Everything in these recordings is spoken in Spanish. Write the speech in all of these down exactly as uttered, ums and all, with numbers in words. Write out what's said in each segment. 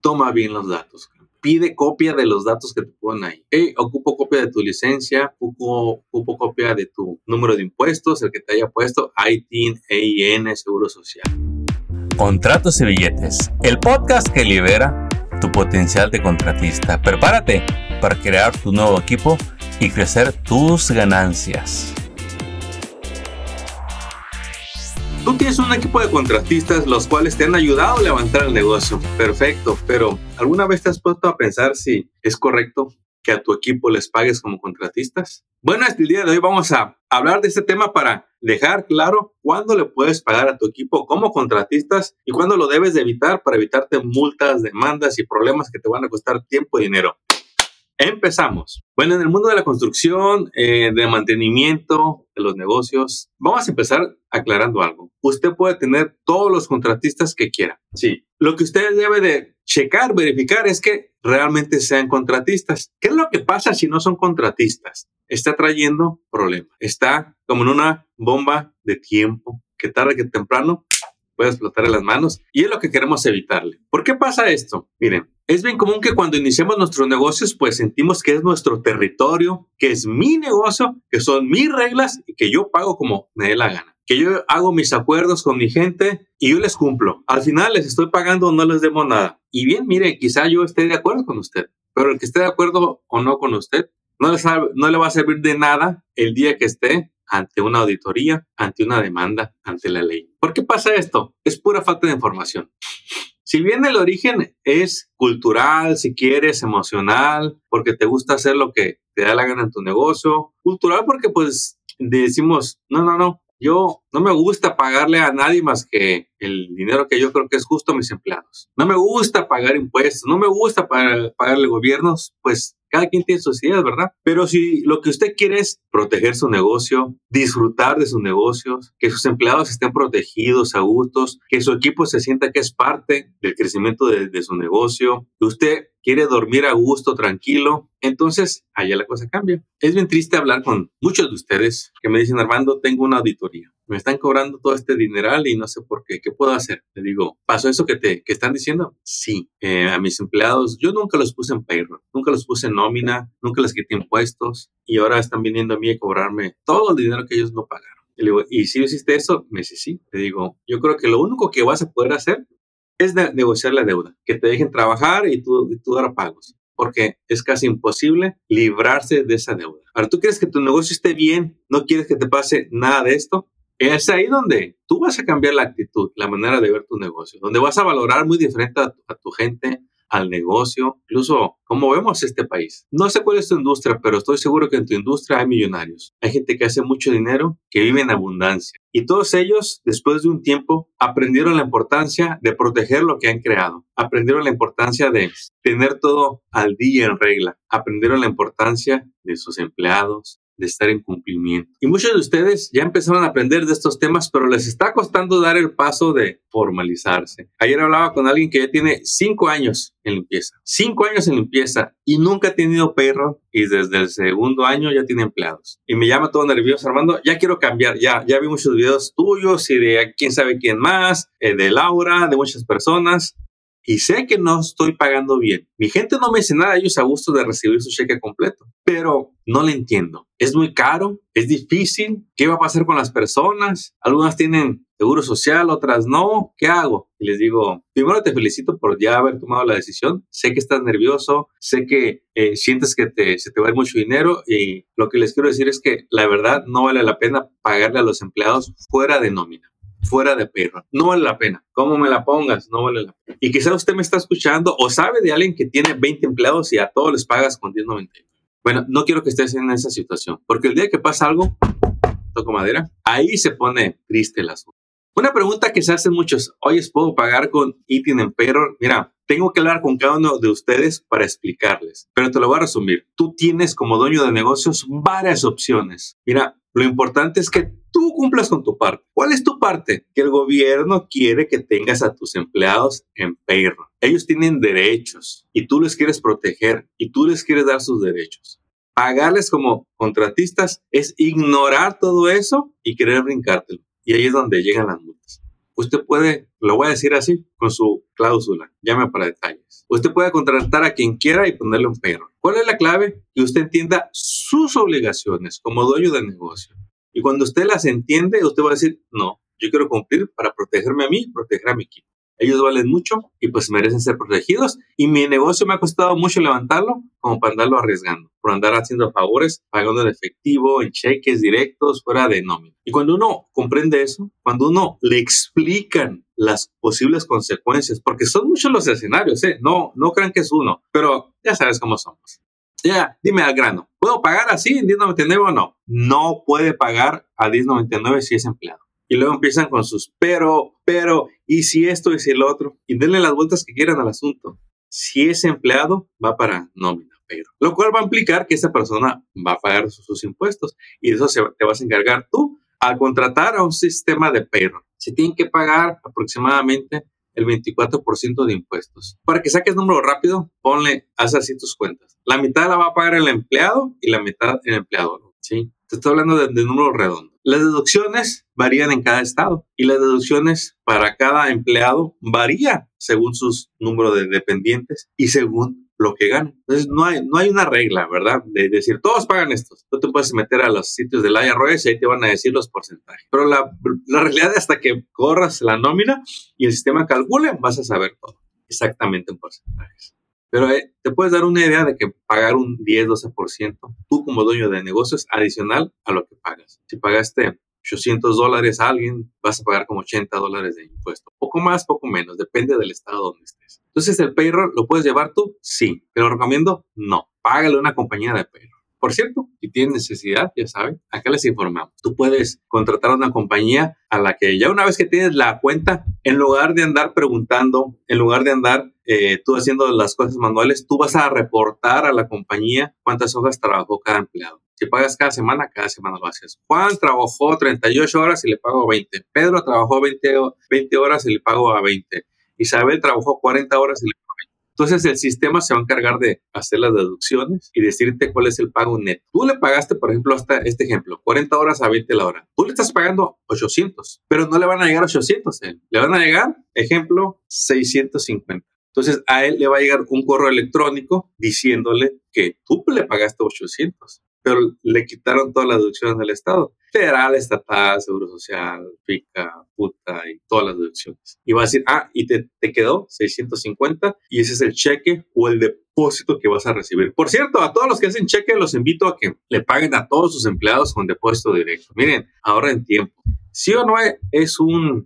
toma bien los datos. Pide copia de los datos que te ponen ahí. Hey, ocupo copia de tu licencia, ocupo, ocupo copia de tu número de impuestos, el que te haya puesto, I T I N, E I N, Seguro Social. Contratos y billetes, el podcast que libera tu potencial de contratista. Prepárate para crear tu nuevo equipo y crecer tus ganancias. Tú tienes un equipo de contratistas los cuales te han ayudado a levantar el negocio. Perfecto, pero ¿alguna vez te has puesto a pensar si es correcto que a tu equipo les pagues como contratistas? Bueno, el día de hoy vamos a hablar de este tema para dejar claro cuándo le puedes pagar a tu equipo como contratistas y cuándo lo debes de evitar para evitarte multas, demandas y problemas que te van a costar tiempo y dinero. Empezamos. Bueno, en el mundo de la construcción, eh, de mantenimiento, de los negocios, vamos a empezar aclarando algo. Usted puede tener todos los contratistas que quiera. Sí. Lo que usted debe de checar, verificar, es que realmente sean contratistas. ¿Qué es lo que pasa si no son contratistas? Está trayendo problemas. Está como en una bomba de tiempo que tarde que temprano puede explotar en las manos y es lo que queremos evitarle. ¿Por qué pasa esto? Miren, es bien común que cuando iniciamos nuestros negocios, pues sentimos que es nuestro territorio, que es mi negocio, que son mis reglas y que yo pago como me dé la gana. Que yo hago mis acuerdos con mi gente y yo les cumplo. Al final les estoy pagando o no les debo nada. Y bien, mire, quizá yo esté de acuerdo con usted, pero el que esté de acuerdo o no con usted, no le, sabe, no le va a servir de nada el día que esté ante una auditoría, ante una demanda, ante la ley. ¿Por qué pasa esto? Es pura falta de información. Si bien el origen es cultural, si quieres, emocional, porque te gusta hacer lo que te da la gana en tu negocio, cultural porque pues decimos, no, no, no, yo no me gusta pagarle a nadie más que el dinero que yo creo que es justo a mis empleados. No me gusta pagar impuestos, no me gusta pagar, pagarle gobiernos, pues cada quien tiene sus ideas, ¿verdad? Pero si lo que usted quiere es proteger su negocio, disfrutar de sus negocios, que sus empleados estén protegidos, a gustos, que su equipo se sienta que es parte del crecimiento de, de su negocio, que usted quiere dormir a gusto, tranquilo, entonces allá la cosa cambia. Es bien triste hablar con muchos de ustedes que me dicen, Armando, tengo una auditoría. Me están cobrando todo este dineral y no sé por qué. ¿Qué puedo hacer? Le digo, ¿pasó eso que te que están diciendo? Sí. Eh, a mis empleados, yo nunca los puse en payroll, nunca los puse en nómina, nunca les quité impuestos y ahora están viniendo a mí a cobrarme todo el dinero que ellos no pagaron. Y le digo, ¿y si hiciste eso? Me dice, sí. Le digo, yo creo que lo único que vas a poder hacer es ne- negociar la deuda, que te dejen trabajar y tú, y tú dar pagos, porque es casi imposible librarse de esa deuda. Ahora, ¿tú quieres que tu negocio esté bien? ¿No quieres que te pase nada de esto? Es ahí donde tú vas a cambiar la actitud, la manera de ver tu negocio, donde vas a valorar muy diferente a tu, a tu gente, al negocio, incluso cómo vemos este país. No sé cuál es tu industria, pero estoy seguro que en tu industria hay millonarios. Hay gente que hace mucho dinero, que vive en abundancia. Y todos ellos, después de un tiempo, aprendieron la importancia de proteger lo que han creado. Aprendieron la importancia de tener todo al día en regla. Aprendieron la importancia de sus empleados, de estar en cumplimiento. Y muchos de ustedes ya empezaron a aprender de estos temas, pero les está costando dar el paso de formalizarse. Ayer hablaba con alguien que ya tiene cinco años en limpieza. Cinco años en limpieza y nunca ha tenido payroll y desde el segundo año ya tiene empleados. Y me llama todo nervioso, Armando, ya quiero cambiar, ya, ya vi muchos videos tuyos y de quién sabe quién más, eh, de Laura, de muchas personas. Y sé que no estoy pagando bien. Mi gente no me dice nada, ellos a gusto de recibir su cheque completo. Pero no le entiendo. Es muy caro, es difícil. ¿Qué va a pasar con las personas? Algunas tienen seguro social, otras no. ¿Qué hago? Y les digo, primero te felicito por ya haber tomado la decisión. Sé que estás nervioso, sé que eh, sientes que te, se te va a ir mucho dinero. Y lo que les quiero decir es que la verdad no vale la pena pagarle a los empleados fuera de nómina. Fuera de payroll. No vale la pena. ¿Cómo me la pongas? No vale la pena. Y quizá usted me está escuchando o sabe de alguien que tiene veinte empleados y a todos les pagas con diez noventa y nueve. Bueno, no quiero que estés en esa situación, porque el día que pasa algo, toco madera, ahí se pone triste el asunto. Una pregunta que se hacen muchos, oye, ¿puedo pagar con I T I N en payroll? Mira, tengo que hablar con cada uno de ustedes para explicarles, pero te lo voy a resumir. Tú tienes como dueño de negocios varias opciones. Mira, lo importante es que tú cumplas con tu parte. ¿Cuál es tu parte? Que el gobierno quiere que tengas a tus empleados en payroll. Ellos tienen derechos y tú les quieres proteger y tú les quieres dar sus derechos. Pagarles como contratistas es ignorar todo eso y querer brincártelo. Y ahí es donde llegan las multas. usted puede, lo voy a decir así, con su cláusula, llame para detalles. Usted puede contratar a quien quiera y ponerle un payroll. ¿Cuál es la clave? Que usted entienda sus obligaciones como dueño del negocio. Y cuando usted las entiende, usted va a decir, no, yo quiero cumplir para protegerme a mí y proteger a mi equipo. Ellos valen mucho y pues merecen ser protegidos. Y mi negocio me ha costado mucho levantarlo como para andarlo arriesgando, por andar haciendo favores, pagando en efectivo, en cheques directos, fuera de nómina. Y cuando uno comprende eso, cuando uno le explican las posibles consecuencias, porque son muchos los escenarios, ¿eh? No, no crean que es uno, pero ya sabes cómo somos. Ya, dime al grano, ¿puedo pagar así en diez noventa y nueve o no? No puede pagar a diez noventa y nueve si es empleado. Y luego empiezan con sus pero, pero, y si esto y si el otro. Y denle las vueltas que quieran al asunto. Si es empleado, va para nómina, pero. Lo cual va a implicar que esa persona va a pagar sus, sus impuestos. Y de eso se, te vas a encargar tú al contratar a un sistema de payroll. Se tienen que pagar aproximadamente el veinticuatro por ciento de impuestos. Para que saques número rápido, ponle, haz así tus cuentas. La mitad la va a pagar el empleado y la mitad el empleador, ¿sí? Te estoy hablando de, de números redondos. Las deducciones varían en cada estado y las deducciones para cada empleado varían según sus números de dependientes y según lo que ganan. Entonces, no hay, no hay una regla, ¿verdad? De decir, todos pagan estos. Tú te puedes meter a los sitios del I R S y ahí te van a decir los porcentajes. Pero la, la realidad es hasta que corras la nómina y el sistema calcule, vas a saber todo exactamente en porcentajes. Pero eh, te puedes dar una idea de que pagar un diez, doce por ciento tú como dueño de negocios adicional a lo que pagas. Si pagaste ochocientos dólares a alguien, vas a pagar como ochenta dólares de impuesto. Poco más, poco menos, depende del estado donde estés. Entonces, ¿el payroll lo puedes llevar tú? Sí. ¿Te lo recomiendo? No. Págale a una compañía de payroll. Por cierto, si tienes necesidad, ya saben, acá les informamos. Tú puedes contratar a una compañía a la que ya una vez que tienes la cuenta, en lugar de andar preguntando, en lugar de andar eh, tú haciendo las cosas manuales, tú vas a reportar a la compañía cuántas horas trabajó cada empleado. Si pagas cada semana, cada semana lo haces. Juan trabajó treinta y ocho horas y le pago veinte. Pedro trabajó veinte, veinte horas y le pago a veinte. Isabel trabajó cuarenta horas y le pago a veinte. Entonces, el sistema se va a encargar de hacer las deducciones y decirte cuál es el pago neto. Tú le pagaste, por ejemplo, hasta este ejemplo, cuarenta horas a veinte la hora. Tú le estás pagando ochocientos, pero no le van a llegar ochocientos. ¿eh? Le van a llegar, ejemplo, seiscientos cincuenta. Entonces, a él le va a llegar un correo electrónico diciéndole que tú le pagaste ochocientos, pero le quitaron todas las deducciones del Estado. Federal, estatal, seguro social, FICA, puta y todas las deducciones. Y va a decir, ah, y te, te quedó seiscientos cincuenta y ese es el cheque o el depósito que vas a recibir. Por cierto, a todos los que hacen cheque los invito a que le paguen a todos sus empleados con depósito directo. Miren, ahorren tiempo. Sí o no es un...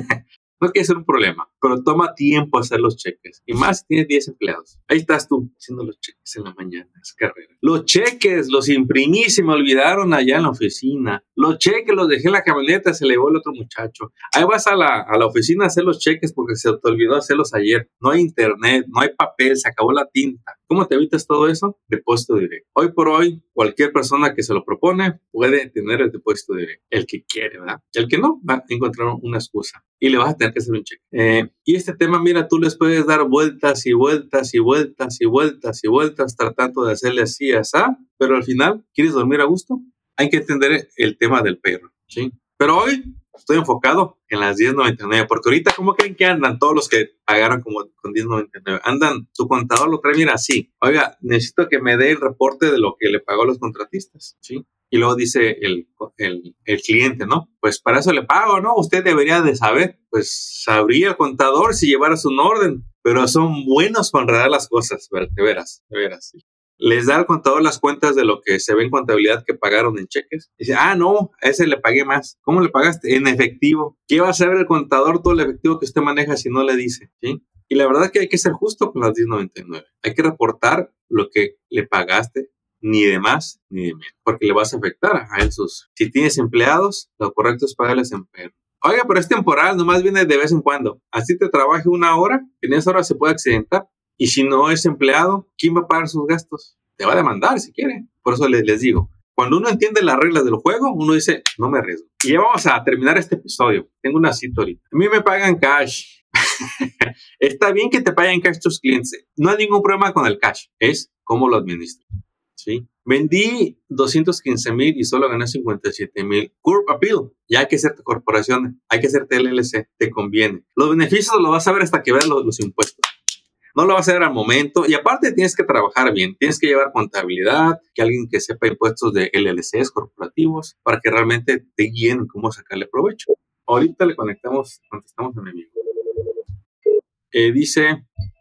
No quiere ser un problema, pero toma tiempo hacer los cheques. Y más si tienes diez empleados. Ahí estás tú haciendo los cheques en la mañana, esa carrera. Los cheques los imprimí, se me olvidaron allá en la oficina. Los cheques los dejé en la camioneta, se le llevó el otro muchacho. Ahí vas a la, a la oficina a hacer los cheques porque se te olvidó hacerlos ayer. No hay internet, no hay papel, se acabó la tinta. ¿Cómo te evitas todo eso? Depósito directo. Hoy por hoy, cualquier persona que se lo propone puede tener el depósito directo. El que quiere, ¿verdad? El que no, va a encontrar una excusa. Y le vas a tener que hacer un cheque. Eh, y este tema, mira, tú les puedes dar vueltas y vueltas y vueltas y vueltas y vueltas tratando de hacerle así, así, pero al final, ¿quieres dormir a gusto? Hay que entender el tema del payroll, ¿sí? Pero hoy estoy enfocado en las diez noventa y nueve, porque ahorita, ¿cómo creen que andan todos los que pagaron como con diez noventa y nueve? Andan, tu contador lo trae, mira, así. Oiga, necesito que me dé el reporte de lo que le pagó a los contratistas, ¿sí? Y luego dice el, el, el cliente, ¿no? Pues para eso le pago, ¿no? Usted debería de saber. Pues sabría el contador si llevara su orden, pero son buenos para enredar las cosas, de veras, de veras, sí. Les da al contador las cuentas de lo que se ve en contabilidad que pagaron en cheques. Dice, ah, no, a ese le pagué más. ¿Cómo le pagaste? En efectivo. ¿Qué va a saber el contador todo el efectivo que usted maneja si no le dice? ¿Sí? Y la verdad es que hay que ser justo con las diez noventa y nueve. Hay que reportar lo que le pagaste, ni de más ni de menos, porque le vas a afectar a esos. Si tienes empleados, lo correcto es pagarles en payroll. Oiga, pero es temporal, nomás viene de vez en cuando. Así te trabaje una hora, en esa hora se puede accidentar. Y si no es empleado, ¿quién va a pagar sus gastos? Te va a demandar si quiere. Por eso les, les digo, cuando uno entiende las reglas del juego, uno dice, no me arriesgo. Y ya vamos a terminar este episodio. Tengo una cita ahorita. A mí me pagan cash. Está bien que te paguen cash tus clientes. No hay ningún problema con el cash. Es cómo lo administras. Sí. Vendí doscientos quince mil y solo gané cincuenta y siete mil. Curb Appeal. Ya hay que hacerte corporación, hay que hacerte L L C, te conviene. Los beneficios los vas a ver hasta que veas los, los impuestos. No lo vas a ver al momento. Y aparte tienes que trabajar bien. Tienes que llevar contabilidad, que alguien que sepa impuestos de L L Cs corporativos, para que realmente te guíen cómo sacarle provecho. Ahorita le conectamos, contestamos a mi amigo. Eh, dice,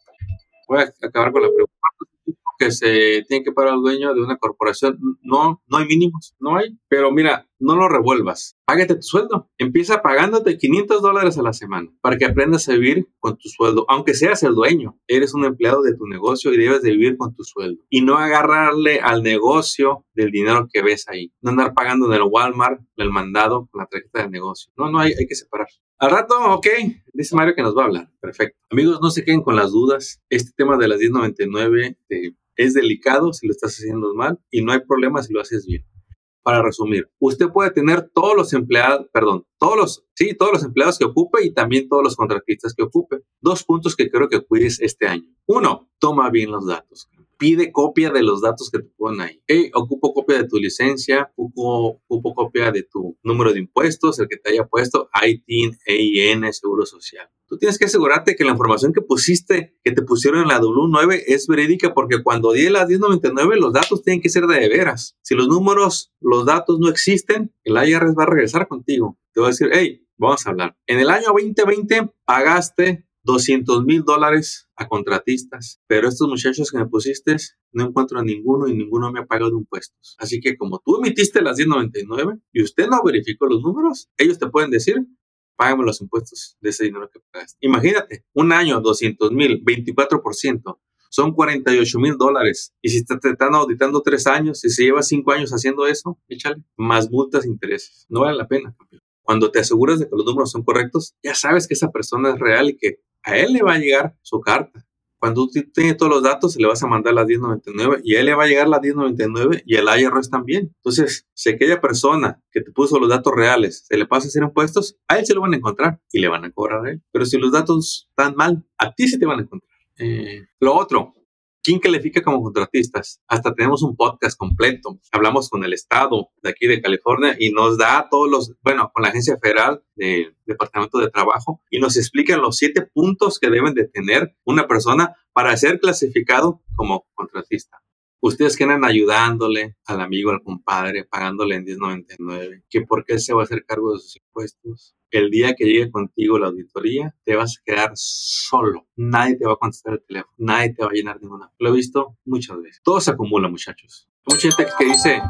voy a acabar con la pregunta. Que se tiene que pagar al dueño de una corporación. No, no hay mínimos, no hay. Pero mira, no lo revuelvas. Págate tu sueldo. Empieza pagándote quinientos dólares a la semana para que aprendas a vivir con tu sueldo. Aunque seas el dueño, eres un empleado de tu negocio y debes de vivir con tu sueldo. Y no agarrarle al negocio del dinero que ves ahí. No andar pagando en el Walmart el mandado con la tarjeta del negocio. No, no, hay, hay que separar. Al rato, ok, dice Mario que nos va a hablar. Perfecto. Amigos, no se queden con las dudas. Este tema de las diez noventa y nueve eh, es delicado si lo estás haciendo mal y no hay problema si lo haces bien. Para resumir, usted puede tener todos los empleados, perdón, todos los, sí, todos los empleados que ocupe y también todos los contratistas que ocupe. Dos puntos que quiero que cuides este año. Uno, toma bien los datos. Pide copia de los datos que te ponen ahí. Hey, ocupo copia de tu licencia, ocupo, ocupo copia de tu número de impuestos, el que te haya puesto, I T I N, E I N, Seguro Social. Tú tienes que asegurarte que la información que pusiste, que te pusieron en la W nueve es verídica, porque cuando di las diez noventa y nueve, los datos tienen que ser de veras. Si los números, los datos no existen, el I R S va a regresar contigo. Te va a decir, hey, vamos a hablar. En el año veinte veinte pagaste doscientos mil dólares a contratistas, pero estos muchachos que me pusiste no encuentro a ninguno y ninguno me ha pagado impuestos. Así que como tú emitiste las diez noventa y nueve y usted no verificó los números, ellos te pueden decir, págame los impuestos de ese dinero que pagaste. Imagínate, un año, doscientos mil, veinticuatro por ciento, son cuarenta y ocho mil dólares. Y si te, te están auditando tres años, y si llevas cinco años haciendo eso, échale, más multas e intereses. No vale la pena, campeón. Cuando te aseguras de que los números son correctos, ya sabes que esa persona es real y que a él le va a llegar su carta. Cuando tú tienes todos los datos, le vas a mandar las diez noventa y nueve y a él le va a llegar las diez noventa y nueve y el I R S también. Entonces, si aquella persona que te puso los datos reales se le pasa a hacer impuestos, a él se lo van a encontrar y le van a cobrar a él. Pero si los datos están mal, a ti se te van a encontrar. Eh, lo otro, ¿quién califica como contratistas? Hasta tenemos un podcast completo. Hablamos con el estado de aquí de California y nos da todos los, bueno, con la agencia federal del Departamento de Trabajo y nos explican los siete puntos que deben de tener una persona para ser clasificado como contratista. Ustedes que andan ayudándole al amigo, al compadre, pagándole en diez noventa y nueve, que por qué se va a hacer cargo de sus impuestos. El día que llegue contigo la auditoría, te vas a quedar solo. Nadie te va a contestar el teléfono. Nadie te va a llenar ninguna. Lo he visto muchas veces. Todo se acumula, muchachos. Hay mucha gente que dice,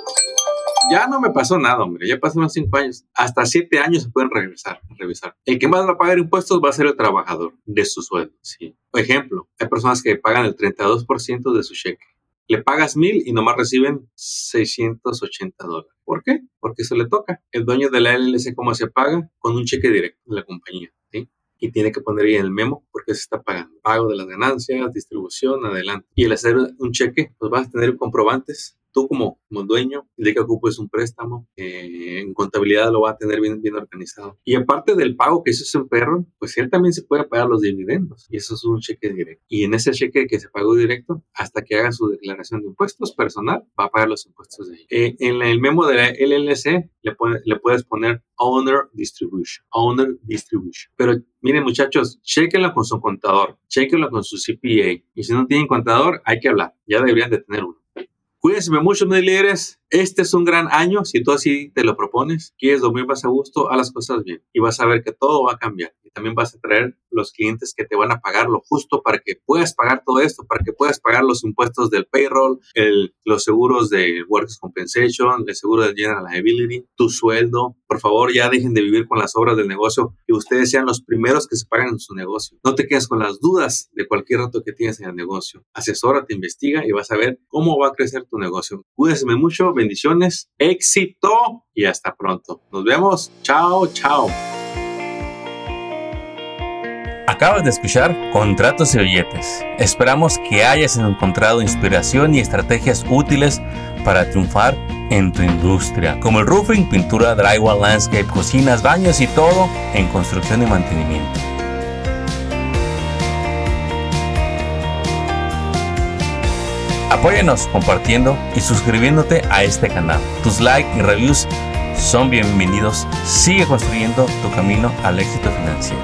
ya no me pasó nada, hombre. Ya pasaron cinco años. Hasta siete años se pueden regresar, revisar. El que más va a pagar impuestos va a ser el trabajador de su sueldo. Sí. Por ejemplo, hay personas que pagan el treinta y dos por ciento de su cheque. Le pagas mil y nomás reciben seiscientos ochenta dólares. ¿Por qué? Porque se le toca. El dueño de la L L C, ¿cómo se paga? Con un cheque directo de la compañía, ¿sí? Y tiene que poner ahí en el memo porque se está pagando. Pago de las ganancias, distribución, adelante. Y al hacer un cheque, pues vas a tener comprobantes. Tú como, como dueño, el día que ocupes un préstamo, eh, en contabilidad lo va a tener bien, bien organizado. Y aparte del pago que eso es un perro, pues él también se puede pagar los dividendos. Y eso es un cheque directo. Y en ese cheque que se pagó directo, hasta que haga su declaración de impuestos personal, va a pagar los impuestos de ahí. Eh, en el memo de la L L C le, pone, le puedes poner Owner Distribution. Owner Distribution. Pero miren, muchachos, chéquenlo con su contador. Chéquenlo con su C P A. Y si no tienen contador, hay que hablar. Ya deberían de tener uno. Cuídense mucho, mis líderes. Este es un gran año. Si tú así te lo propones, quieres dormir más a gusto, haz las cosas bien. Y vas a ver que todo va a cambiar. Y también vas a traer los clientes que te van a pagar lo justo para que puedas pagar todo esto, para que puedas pagar los impuestos del payroll, el, los seguros de Workers' Compensation, el seguro de General Liability, tu sueldo. Por favor, ya dejen de vivir con las obras del negocio y ustedes sean los primeros que se pagan en su negocio. No te quedes con las dudas de cualquier reto que tienes en el negocio. Asesórate, investiga y vas a ver cómo va a crecer tu negocio. Cuídense mucho. Bendiciones, éxito y hasta pronto. Nos vemos. Chao, chao. Acabas de escuchar Contratos y Billetes. Esperamos que hayas encontrado inspiración y estrategias útiles para triunfar en tu industria, como el roofing, pintura, drywall, landscape, cocinas, baños y todo en construcción y mantenimiento. Apóyanos compartiendo y suscribiéndote a este canal. Tus likes y reviews son bienvenidos. Sigue construyendo tu camino al éxito financiero.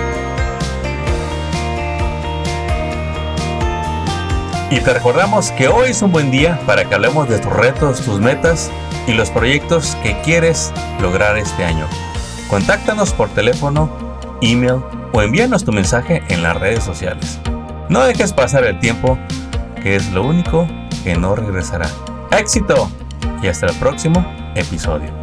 Y te recordamos que hoy es un buen día para que hablemos de tus retos, tus metas y los proyectos que quieres lograr este año. Contáctanos por teléfono, email o envíanos tu mensaje en las redes sociales. No dejes pasar el tiempo, que es lo único que no regresará. ¡Éxito! Y hasta el próximo episodio.